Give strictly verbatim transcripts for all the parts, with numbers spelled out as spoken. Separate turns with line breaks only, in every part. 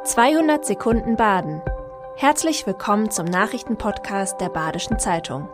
zweihundert Sekunden Baden. Herzlich willkommen zum Nachrichtenpodcast der Badischen Zeitung.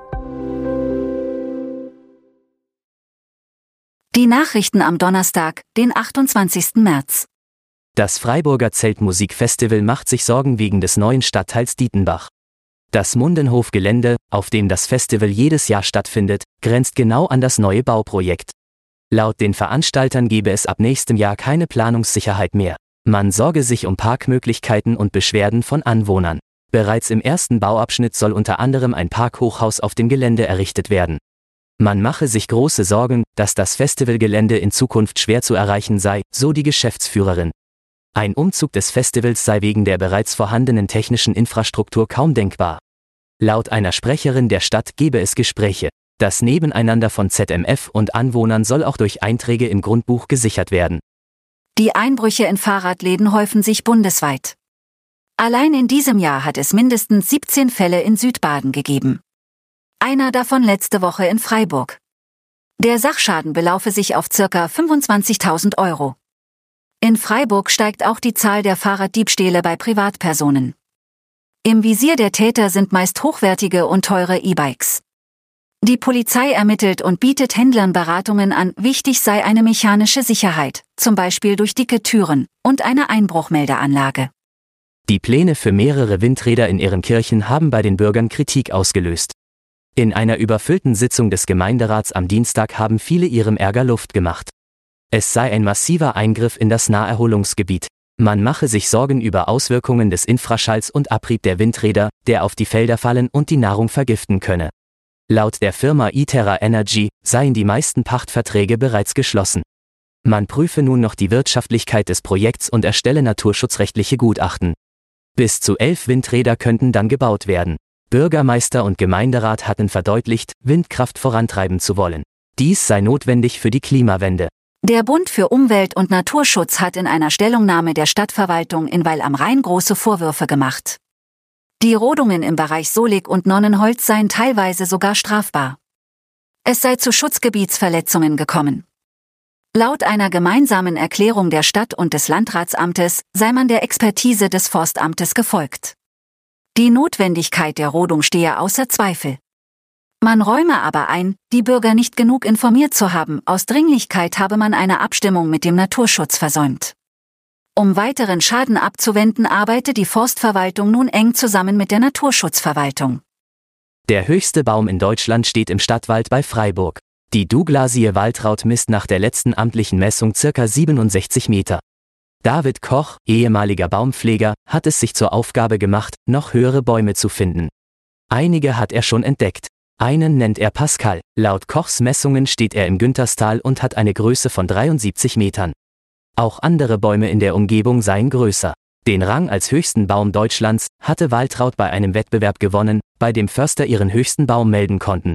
Die Nachrichten am Donnerstag, den achtundzwanzigsten März.
Das Freiburger Zeltmusikfestival macht sich Sorgen wegen des neuen Stadtteils Dietenbach. Das Mundenhof-Gelände, auf dem das Festival jedes Jahr stattfindet, grenzt genau an das neue Bauprojekt. Laut den Veranstaltern gebe es ab nächstem Jahr keine Planungssicherheit mehr. Man sorge sich um Parkmöglichkeiten und Beschwerden von Anwohnern. Bereits im ersten Bauabschnitt soll unter anderem ein Parkhochhaus auf dem Gelände errichtet werden. Man mache sich große Sorgen, dass das Festivalgelände in Zukunft schwer zu erreichen sei, so die Geschäftsführerin. Ein Umzug des Festivals sei wegen der bereits vorhandenen technischen Infrastruktur kaum denkbar. Laut einer Sprecherin der Stadt gebe es Gespräche. Das Nebeneinander von Z M F und Anwohnern soll auch durch Einträge im Grundbuch gesichert werden.
Die Einbrüche in Fahrradläden häufen sich bundesweit. Allein in diesem Jahr hat es mindestens siebzehn Fälle in Südbaden gegeben. Einer davon letzte Woche in Freiburg. Der Sachschaden belaufe sich auf ca. fünfundzwanzigtausend Euro. In Freiburg steigt auch die Zahl der Fahrraddiebstähle bei Privatpersonen. Im Visier der Täter sind meist hochwertige und teure E-Bikes. Die Polizei ermittelt und bietet Händlern Beratungen an, wichtig sei eine mechanische Sicherheit, zum Beispiel durch dicke Türen, und eine Einbruchmeldeanlage.
Die Pläne für mehrere Windräder in Ehrenkirchen haben bei den Bürgern Kritik ausgelöst. In einer überfüllten Sitzung des Gemeinderats am Dienstag haben viele ihrem Ärger Luft gemacht. Es sei ein massiver Eingriff in das Naherholungsgebiet. Man mache sich Sorgen über Auswirkungen des Infraschalls und Abrieb der Windräder, der auf die Felder fallen und die Nahrung vergiften könne. Laut der Firma Iterra Energy seien die meisten Pachtverträge bereits geschlossen. Man prüfe nun noch die Wirtschaftlichkeit des Projekts und erstelle naturschutzrechtliche Gutachten. Bis zu elf Windräder könnten dann gebaut werden. Bürgermeister und Gemeinderat hatten verdeutlicht, Windkraft vorantreiben zu wollen. Dies sei notwendig für die Klimawende.
Der Bund für Umwelt und Naturschutz hat in einer Stellungnahme der Stadtverwaltung in Weil am Rhein große Vorwürfe gemacht. Die Rodungen im Bereich Solig und Nonnenholz seien teilweise sogar strafbar. Es sei zu Schutzgebietsverletzungen gekommen. Laut einer gemeinsamen Erklärung der Stadt und des Landratsamtes sei man der Expertise des Forstamtes gefolgt. Die Notwendigkeit der Rodung stehe außer Zweifel. Man räume aber ein, die Bürger nicht genug informiert zu haben, aus Dringlichkeit habe man eine Abstimmung mit dem Naturschutz versäumt. Um weiteren Schaden abzuwenden, arbeite die Forstverwaltung nun eng zusammen mit der Naturschutzverwaltung.
Der höchste Baum in Deutschland steht im Stadtwald bei Freiburg. Die Douglasie Waltraud misst nach der letzten amtlichen Messung ca. siebenundsechzig Meter. David Koch, ehemaliger Baumpfleger, hat es sich zur Aufgabe gemacht, noch höhere Bäume zu finden. Einige hat er schon entdeckt. Einen nennt er Pascal. Laut Kochs Messungen steht er im Günterstal und hat eine Größe von dreiundsiebzig Metern. Auch andere Bäume in der Umgebung seien größer. Den Rang als höchsten Baum Deutschlands hatte Waltraud bei einem Wettbewerb gewonnen, bei dem Förster ihren höchsten Baum melden konnten.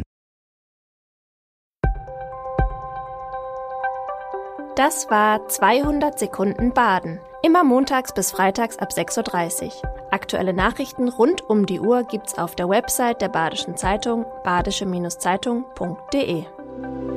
Das war zweihundert Sekunden Baden. Immer montags bis freitags ab sechs Uhr dreißig. Aktuelle Nachrichten rund um die Uhr gibt's auf der Website der Badischen Zeitung badische Zeitung punkt de.